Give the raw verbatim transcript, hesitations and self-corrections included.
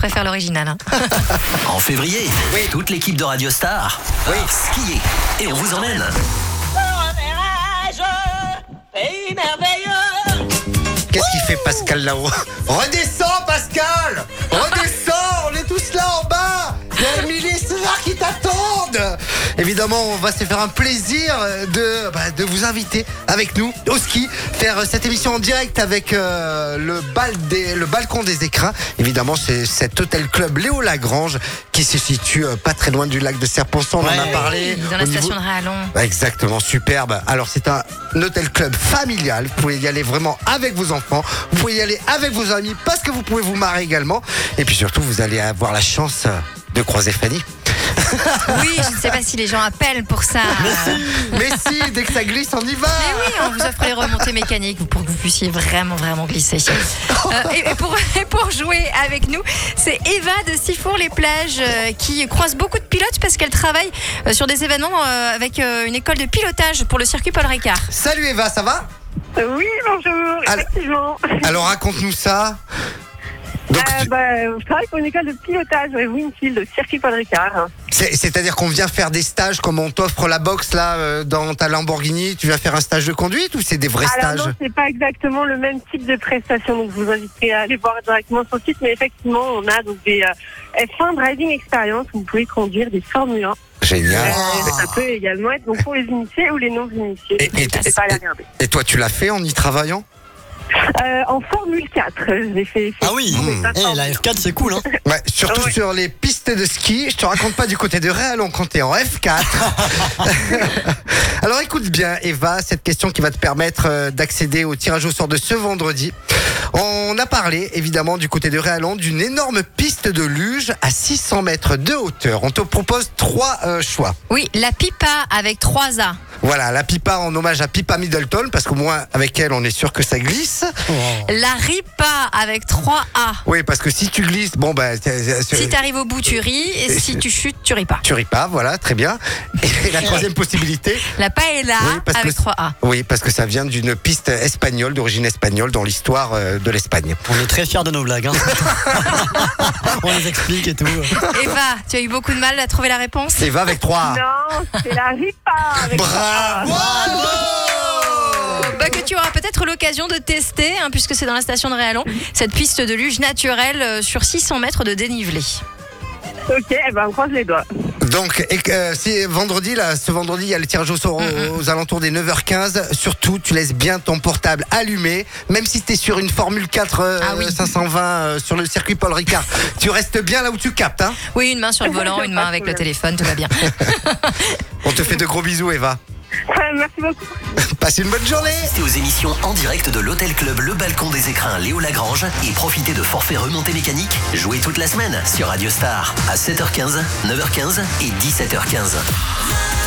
faire l'original. Hein. En février, Oui. toute l'équipe de Radio Star Oui. part skier et on vous emmène. Pays merveilleux. Qu'est-ce qu'il fait Pascal là-haut? Redescends Pascal. Redescends, on est tous là en bas. Il y a Émilie et César qui t'attendent. Évidemment, on va se faire un plaisir de, bah, de vous inviter avec nous au ski, faire cette émission en direct avec euh, le, bal des, le balcon des écrins. Évidemment, c'est cet hôtel club Léo Lagrange qui se situe euh, pas très loin du lac de Serponçon. On Ouais. en a parlé. Dans la Au station niveau- de Réalon. Bah, exactement, superbe. Alors c'est un hôtel club familial. Vous pouvez y aller vraiment avec vos enfants. Vous pouvez y aller avec vos amis parce que vous pouvez vous marrer également. Et puis surtout, vous allez avoir la chance de croiser Fanny. Oui, je ne sais pas si les gens appellent pour ça. Mais si, dès que ça glisse, on y va. Mais oui, on vous offre les remontées mécaniques pour que vous puissiez vraiment, vraiment glisser. Euh, et, et pour, et pour jouer avec nous, c'est Eva de Sifour-les-Plages euh, qui croise beaucoup de pilotes parce qu'elle travaille euh, sur des événements euh, avec euh, une école de pilotage pour le circuit Paul Ricard. Salut Eva, ça va? Oui, bonjour, Alors- effectivement. Alors raconte-nous ça. Donc, Euh, tu- bah, je travaille pour une école de pilotage à Winfield, au circuit Paul Ricard. c'est- c'est-à-dire qu'on vient faire des stages comme on t'offre la boxe là euh, dans ta Lamborghini. Tu viens faire un stage de conduite ou c'est des vrais Alors stages? non, c'est pas exactement le même type de prestation, donc je vous inviterai à aller voir directement sur le site. Mais effectivement, on a donc des euh, F un Driving Experience où vous pouvez conduire des Formule un. Génial. Euh, ça peut également être donc pour les initiés ou les non-initiés. Et- et- N'hésitez pas à les regarder. Et toi, tu l'as fait en y travaillant? Euh, en Formule quatre, j'ai fait. Ah oui, Mmh. Eh, la F quatre c'est cool hein. Ouais, surtout Ouais. sur les pistes de ski. Je te raconte pas du côté de Réalon quand t'es en F quatre. Alors écoute bien, Eva, cette question qui va te permettre euh, d'accéder au tirage au sort de ce vendredi. On a parlé évidemment du côté de Réalon d'une énorme piste de luge à six cents mètres de hauteur. On te propose trois euh, choix. Oui, la Pipa avec trois A. Voilà, la Pipa en hommage à Pipa Middleton parce qu'au moins avec elle on est sûr que ça glisse. La Ripa avec trois A. Oui, parce que si tu glisses, bon bah c'est- c'est- Si tu arrives au bout, tu ris. Et si tu chutes, tu ris pas. tu ris pas, voilà, très bien. Et la troisième possibilité, La Paella Oui, parce avec que- trois A. oui, parce que ça vient d'une piste espagnole, d'origine espagnole, dans l'histoire euh, de l'Espagne. On est très fiers de nos blagues hein. On les explique et tout. Eva, tu as eu beaucoup de mal à trouver la réponse? Et va avec trois. Non, c'est la Ripa avec Bravo. Bah, que tu auras peut-être l'occasion de tester, hein, puisque c'est dans la station de Réalon, cette piste de luge naturelle euh, sur six cents mètres de dénivelé. Ok, eh ben on croise les doigts. Donc, et, que, euh, c'est vendredi, là, ce vendredi, il y a le tirage au sort aux, aux alentours des neuf heures quinze. Surtout, tu laisses bien ton portable allumé, même si tu es sur une Formule quatre euh, Ah oui. cinq cent vingt euh, sur le circuit Paul Ricard. Tu restes bien là où tu captes, hein. Oui, une main sur le volant, une main avec le téléphone, tout va bien. On te fait de gros bisous, Eva. Merci beaucoup. Passe une bonne journée. Assistez aux émissions en direct de l'Hôtel Club Le Balcon des Écrins Léo Lagrange et profitez de forfaits remontées mécaniques. Jouez toute la semaine sur Radio Star à sept heures quinze, neuf heures quinze et dix-sept heures quinze.